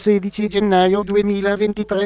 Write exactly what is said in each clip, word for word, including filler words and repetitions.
sedici gennaio duemilaventitré.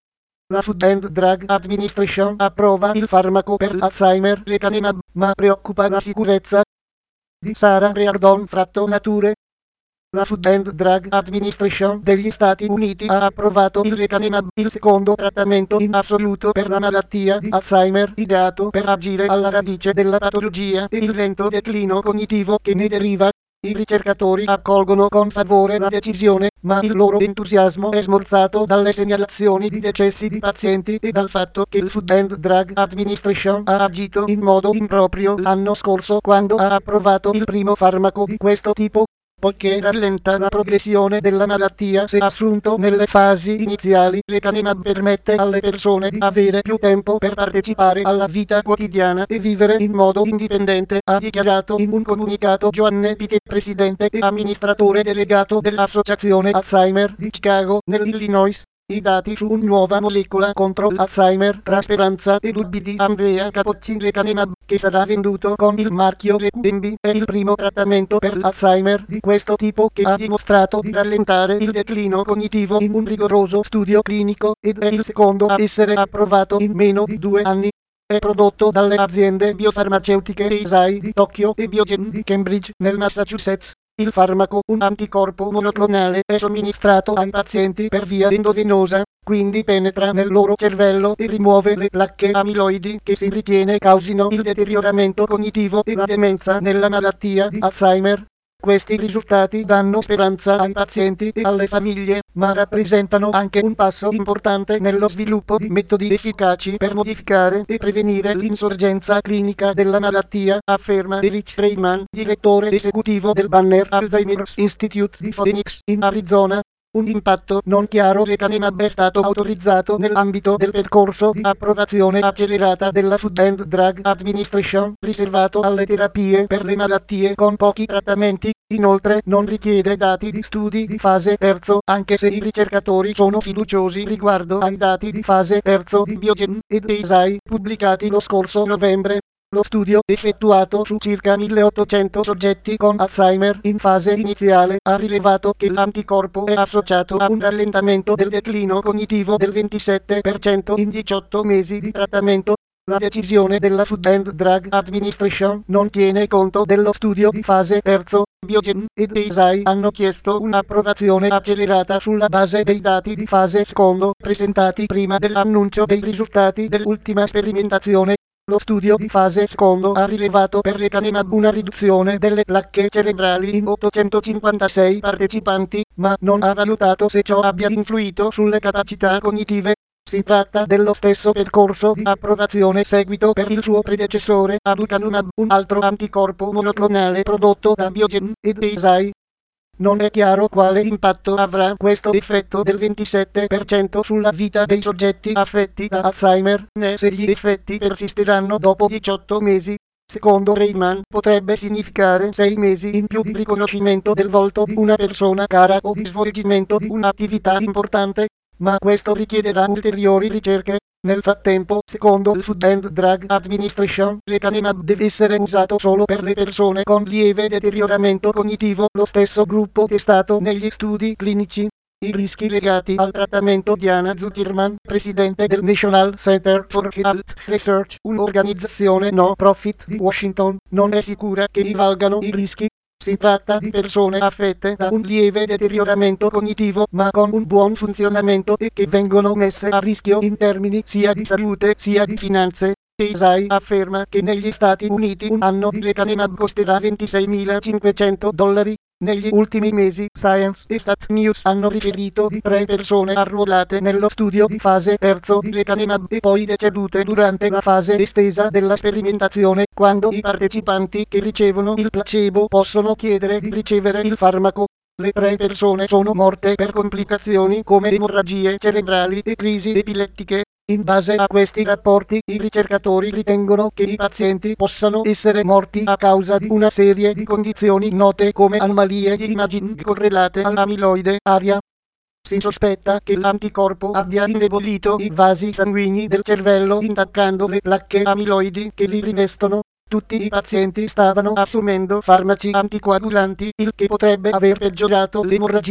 La Food and Drug Administration approva il farmaco per l'Alzheimer lecanemab, ma preoccupa la sicurezza. Di Sarah Reardon Fratto Nature. La Food and Drug Administration degli Stati Uniti ha approvato il lecanemab, il secondo trattamento in assoluto per la malattia di Alzheimer, ideato per agire alla radice della patologia e il lento declino cognitivo che ne deriva. I ricercatori accolgono con favore la decisione, ma il loro entusiasmo è smorzato dalle segnalazioni di decessi di pazienti e dal fatto che il Food and Drug Administration ha agito in modo improprio l'anno scorso quando ha approvato il primo farmaco di questo tipo. Poiché rallenta la progressione della malattia se assunto nelle fasi iniziali, lecanemab permette alle persone di avere più tempo per partecipare alla vita quotidiana e vivere in modo indipendente, ha dichiarato in un comunicato Joanne Piquet, presidente e amministratore delegato dell'Associazione Alzheimer di Chicago, nell'Illinois. I dati su una nuova molecola contro l'Alzheimer tra speranza e dubbi di Andrea Capocci lecanemab, che sarà venduto con il marchio Leqembi, è il primo trattamento per l'Alzheimer di questo tipo che ha dimostrato di rallentare il declino cognitivo in un rigoroso studio clinico, ed è il secondo a essere approvato in meno di due anni. È prodotto dalle aziende biofarmaceutiche Eisai di Tokyo e Biogen di Cambridge, nel Massachusetts. Il farmaco, un anticorpo monoclonale, è somministrato ai pazienti per via endovenosa, quindi penetra nel loro cervello e rimuove le placche amiloidi che si ritiene causino il deterioramento cognitivo e la demenza nella malattia di Alzheimer. Questi risultati danno speranza ai pazienti e alle famiglie, ma rappresentano anche un passo importante nello sviluppo di metodi efficaci per modificare e prevenire l'insorgenza clinica della malattia, afferma Erich Freiman, direttore esecutivo del Banner Alzheimer's Institute di Phoenix, in Arizona. Un impatto non chiaro lecanemab è stato autorizzato nell'ambito del percorso di approvazione accelerata della Food and Drug Administration, riservato alle terapie per le malattie con pochi trattamenti. Inoltre non richiede dati di studi di fase terzo, anche se i ricercatori sono fiduciosi riguardo ai dati di fase terzo di Biogen ed Eisai pubblicati lo scorso novembre. Lo studio, effettuato su circa milleottocento soggetti con Alzheimer in fase iniziale, ha rilevato che l'anticorpo è associato a un rallentamento del declino cognitivo del ventisette per cento in diciotto mesi di trattamento. La decisione della Food and Drug Administration non tiene conto dello studio di fase terzo. Biogen ed Eisai hanno chiesto un'approvazione accelerata sulla base dei dati di fase secondo presentati prima dell'annuncio dei risultati dell'ultima sperimentazione. Lo studio di fase secondo ha rilevato per lecanemab una riduzione delle placche cerebrali in ottocentocinquantasei partecipanti, ma non ha valutato se ciò abbia influito sulle capacità cognitive. Si tratta dello stesso percorso di approvazione seguito per il suo predecessore, aducanumab, un altro anticorpo monoclonale prodotto da Biogen ed Eisai. Non è chiaro quale impatto avrà questo effetto del ventisette per cento sulla vita dei soggetti affetti da Alzheimer, né se gli effetti persisteranno dopo diciotto mesi. Secondo Reiman, potrebbe significare sei mesi in più di riconoscimento del volto di una persona cara o di svolgimento di un'attività importante, ma questo richiederà ulteriori ricerche. Nel frattempo, secondo il Food and Drug Administration, lecanemab deve essere usato solo per le persone con lieve deterioramento cognitivo, lo stesso gruppo testato negli studi clinici. I rischi legati al trattamento. Diana Zuckerman, presidente del National Center for Health Research, un'organizzazione no profit di Washington, non è sicura che i valgano i rischi. Si tratta di persone affette da un lieve deterioramento cognitivo ma con un buon funzionamento e che vengono messe a rischio in termini sia di salute sia di finanze. Eisai afferma che negli Stati Uniti un anno di lecanemab costerà ventiseimilacinquecento dollari. Negli ultimi mesi, Science e Stat News hanno riferito di tre persone arruolate nello studio di fase terzo di lecanemab e poi decedute durante la fase estesa della sperimentazione, quando i partecipanti che ricevono il placebo possono chiedere di ricevere il farmaco. Le tre persone sono morte per complicazioni come emorragie cerebrali e crisi epilettiche. In base a questi rapporti, i ricercatori ritengono che i pazienti possano essere morti a causa di una serie di condizioni note come anomalie di imaging correlate all'amiloide aria. Si sospetta che l'anticorpo abbia indebolito i vasi sanguigni del cervello intaccando le placche amiloidi che li rivestono. Tutti i pazienti stavano assumendo farmaci anticoagulanti, il che potrebbe aver peggiorato l'emorragia.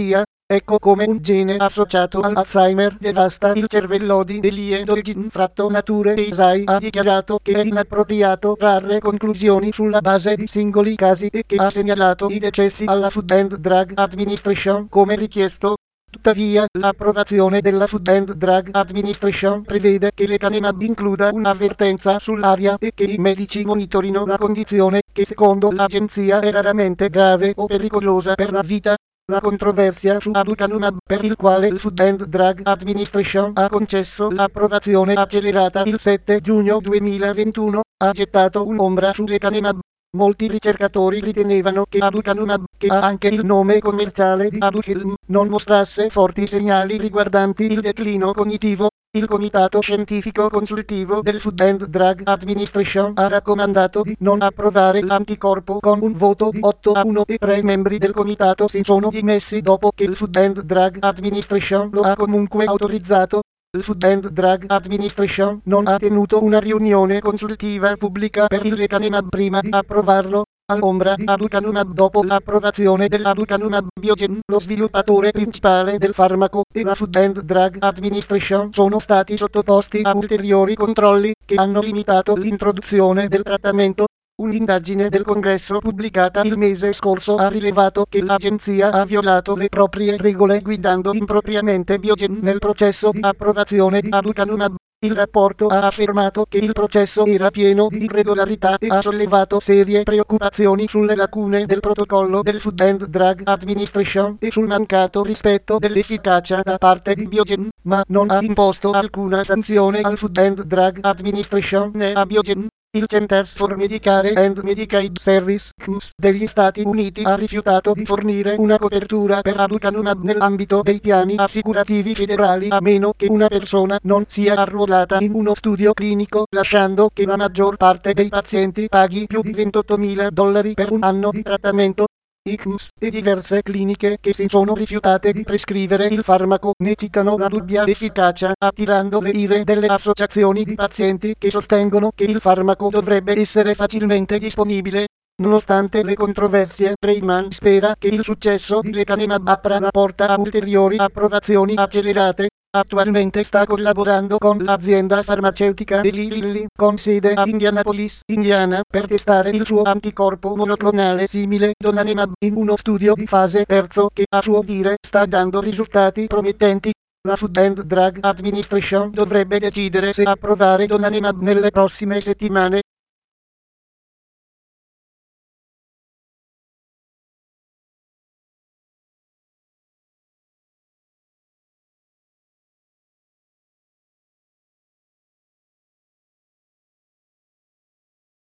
Ecco come un gene associato all'Alzheimer devasta il cervello di Elie Dolgin Fratto Nature Esai ha dichiarato che è inappropriato trarre conclusioni sulla base di singoli casi e che ha segnalato i decessi alla Food and Drug Administration come richiesto. Tuttavia, l'approvazione della Food and Drug Administration prevede che l'Ecanemab includa un'avvertenza sull'aria e che i medici monitorino la condizione, che secondo l'agenzia è raramente grave o pericolosa per la vita. La controversia su aducanumab, per il quale il Food and Drug Administration ha concesso l'approvazione accelerata il sette giugno duemilaventuno, ha gettato un'ombra sull'Ecanemab. Molti ricercatori ritenevano che aducanumab, che ha anche il nome commerciale di Aduhelm, non mostrasse forti segnali riguardanti il declino cognitivo. Il Comitato Scientifico Consultivo del Food and Drug Administration ha raccomandato di non approvare l'anticorpo con un voto di otto a uno e tre membri del comitato si sono dimessi dopo che il Food and Drug Administration lo ha comunque autorizzato. Il Food and Drug Administration non ha tenuto una riunione consultiva pubblica per il lecanemab prima di approvarlo. All'ombra di aducanumab dopo l'approvazione dell'aducanumab Biogen, lo sviluppatore principale del farmaco, e la Food and Drug Administration sono stati sottoposti a ulteriori controlli che hanno limitato l'introduzione del trattamento. Un'indagine del Congresso pubblicata il mese scorso ha rilevato che l'agenzia ha violato le proprie regole guidando impropriamente Biogen nel processo di approvazione di aducanumab. Il rapporto ha affermato che il processo era pieno di irregolarità e ha sollevato serie preoccupazioni sulle lacune del protocollo del Food and Drug Administration e sul mancato rispetto dell'efficacia da parte di Biogen, ma non ha imposto alcuna sanzione al Food and Drug Administration né a Biogen. Il Centers for Medicare and Medicaid Services C M S degli Stati Uniti ha rifiutato di fornire una copertura per aducanumab nell'ambito dei piani assicurativi federali a meno che una persona non sia arruolata in uno studio clinico, lasciando che la maggior parte dei pazienti paghi più di ventottomila dollari per un anno di trattamento. I C M S e diverse cliniche che si sono rifiutate di prescrivere il farmaco ne citano la dubbia efficacia, attirando le ire delle associazioni di pazienti che sostengono che il farmaco dovrebbe essere facilmente disponibile. Nonostante le controversie, Reimann spera che il successo di lecanemab apra la porta a ulteriori approvazioni accelerate. Attualmente sta collaborando con l'azienda farmaceutica Eli Lilly, con sede a Indianapolis, Indiana, per testare il suo anticorpo monoclonale simile donanemab in uno studio di fase terzo che, a suo dire, sta dando risultati promettenti. La Food and Drug Administration dovrebbe decidere se approvare donanemab nelle prossime settimane.